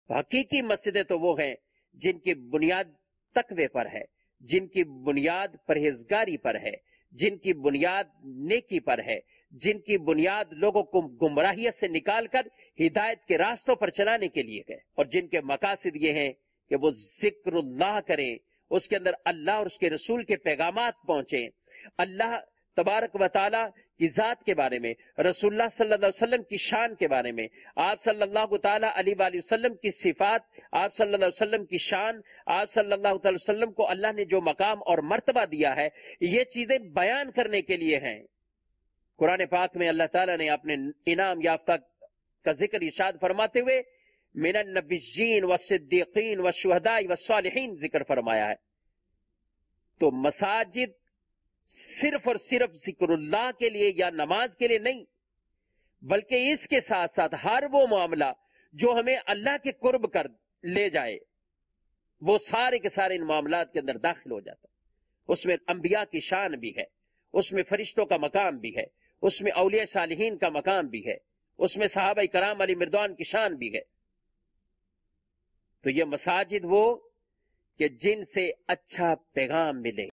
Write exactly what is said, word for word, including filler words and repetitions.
حقیقی مسجدیں تو وہ ہیں جن کی بنیاد تقوی پر ہے، جن کی بنیاد پرہیزگاری پر ہے، جن کی بنیاد نیکی پر ہے، جن کی بنیاد لوگوں کو گمراہیت سے نکال کر ہدایت کے راستوں پر چلانے کے لیے ہے، اور جن کے مقاصد یہ ہیں کہ وہ ذکر اللہ کریں، اس کے اندر اللہ اور اس کے رسول کے پیغامات پہنچیں، اللہ تبارک و تعالی کی ذات کے بارے میں، رسول اللہ صلی اللہ علیہ وسلم کی شان کے بارے میں، آپ صلی اللہ تعالی علیہ وآلہ وسلم کی صفات، آپ صلی اللہ علیہ وسلم کی شان، آپ صلی اللہ تعالی وسلم کو اللہ نے جو مقام اور مرتبہ دیا ہے، یہ چیزیں بیان کرنے کے لیے ہیں۔ قرآن پاک میں اللہ تعالیٰ نے اپنے انعام یافتہ کا ذکر ارشاد فرماتے ہوئے من النبیین والصدیقین والشہداء والصالحین ذکر فرمایا ہے۔ تو مساجد صرف اور صرف ذکر اللہ کے لیے یا نماز کے لیے نہیں، بلکہ اس کے ساتھ ساتھ ہر وہ معاملہ جو ہمیں اللہ کے قرب کر لے جائے، وہ سارے کے سارے ان معاملات کے اندر داخل ہو جاتا ہے۔ اس میں انبیاء کی شان بھی ہے، اس میں فرشتوں کا مقام بھی ہے، اس میں اولیاء صالحین کا مقام بھی ہے، اس میں صحابہ کرام علی مردوان کی شان بھی ہے۔ تو یہ مساجد وہ کہ جن سے اچھا پیغام ملے،